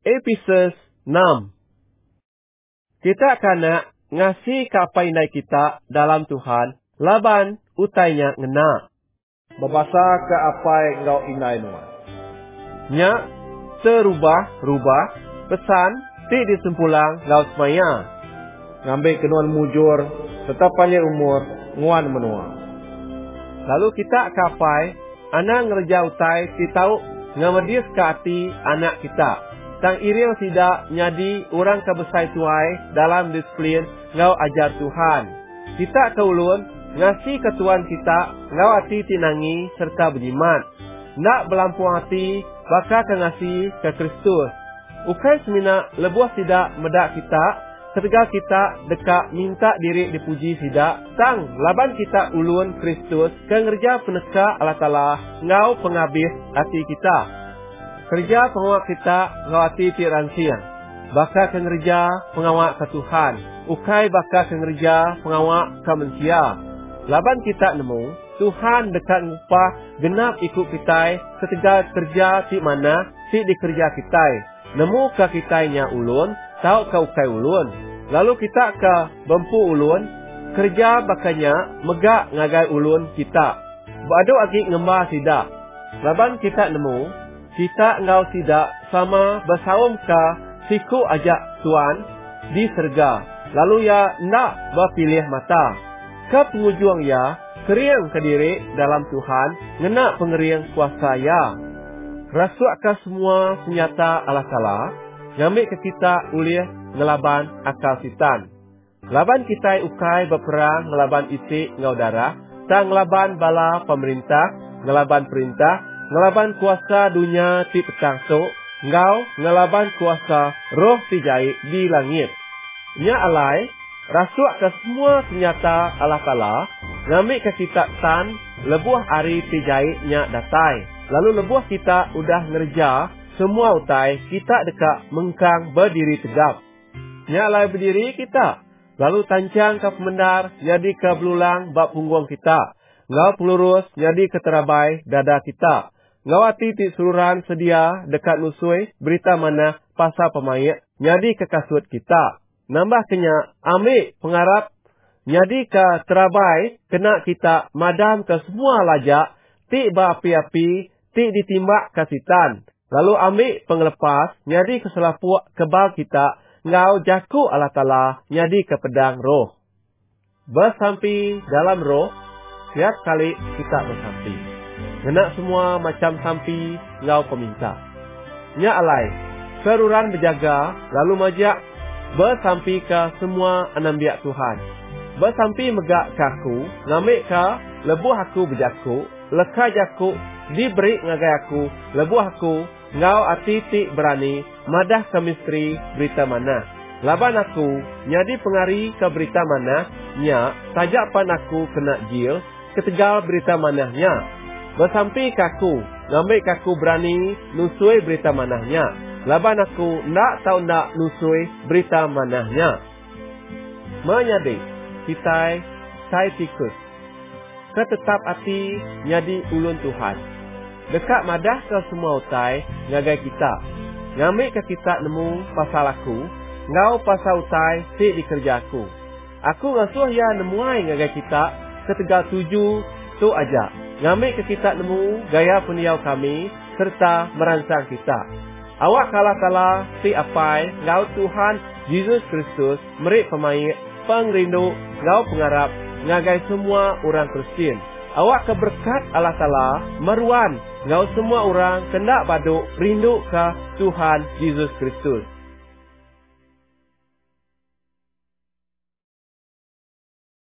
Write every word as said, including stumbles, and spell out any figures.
Episode enam. Kita kena ngasih kapainai kita dalam Tuhan, laban utainya ngena. Babasa ke apa yang kau inai nuan. Nya terubah-rubah pesan ti disempulang ngau semaya. Ngambil kenuan mujur, tetap panjang umur, nguan menua. Lalu kita kapai, anak ngerja utai ti tahu ngamedis ke hati anak kita. Tang iriang tidak nyadi orang kebesai tuai dalam disiplin ngau ajar Tuhan. Kita keulun ngasih ketuan kita ngau hati tinangi serta berjimat. Nak belampung hati bakal ke ngasih ke Kristus. Ukai semina lebuah tidak medak kita ketika kita dekat minta diri dipuji tidak. Tang laban kita ulun Kristus ke ngerja peneka Allah Ta'ala ngau penghabis hati kita. Kerja pengawak kita ngawati tiran siang. Bakal ke ngerja pengawak ke Tuhan. Ukai bakal ke ngerja pengawak ke manusia. Laban kita nemu, Tuhan dekat ngupah genap ikut kita ketika kerja ti mana si dikerja kita. Nemu ke kitanya ulun, tahu ke ukai ulun. Lalu kita ke bempu ulun, kerja bakanya megak ngagai ulun kita. Bado agi ngembah tidak. Laban kita nemu, kita ngau tidak sama bersaum ke siku ajak Tuan di serga. Lalu ya nak berpilih mata. Ke pengujuang ya keriang ke diri dalam Tuhan ngena pengeriang kuasa ya. Rasuak ke semua senjata Allah Ta'ala ngambil ke kita ulih ngelaban akal sitan. Laban kita ukai berperang ngelaban isi ngau darah. Tak ngelaban bala pemerintah, ngelaban perintah, ngelaban kuasa dunia ti petang so, ngau ngelaban kuasa roh ti jahit di langit. Nya alai, rasuak ke semua senjata Allah Ta'ala, ngambil ke kita tan, lebuah hari ti jahit nya datai. Lalu lebuah kita udah ngerja, semua utai kita dekat mengkang berdiri tegap. Nya alai berdiri kita, lalu tancang ke pemendar, jadi ke belulang bab punggung kita. Ngau pelurus, jadi ke terabai dada kita. Ngawati ti sururan sedia dekat nusui berita mana pasal pemaik nyadi ke kasut kita. Nambah kenya ambil pengarap nyadi ke terabai kena kita madam ke semua lajak ti berapi-api ti ditimbak kasitan. Lalu ambil pengelepas nyadi ke selapuk kebal kita ngau jaku Allah Ta'ala nyadi ke pedang roh. Bersampi dalam roh setiap kali kita bersampi. Kena semua macam sampi ngau peminta. Nya alai, seruran berjaga, lalu majak bersampi ke semua enam biak Tuhan. Bersampi megak ke aku, ngambil ke lebuh aku berjaku, leka jaku, diberi ngagai aku, lebuh aku, ngau ati-ti berani, madah ke misteri berita mana. Laban aku, nyadi pengari ke berita mana, nya, tajak pan aku kena jil, ketegal berita manahnya. Bersampi kaku, ngambil kaku berani nusui berita manahnya. Laban aku nak tahu nak nusui berita manahnya. Menyadi, kita saya tikus. Ketetap hati nyadi ulun Tuhan. Dekat madah ke semua utai ngagai kita. Ngambil ke kita nemu pasal aku, ngau pasal utai si dikerjaku. Aku ngasuh ya nemuai ngagai kita ketegal tuju tu aja. Ngambil ke kita nemu gaya peniau kami serta merancang kita. Awak kalah kalah si apai ngau Tuhan Yesus Kristus merik pemaik pengrindu ngau pengarap ngagai semua orang Kristen. Awak keberkat Allah Ta'ala meruan ngau semua orang kena baduk rindu ke Tuhan Yesus Kristus.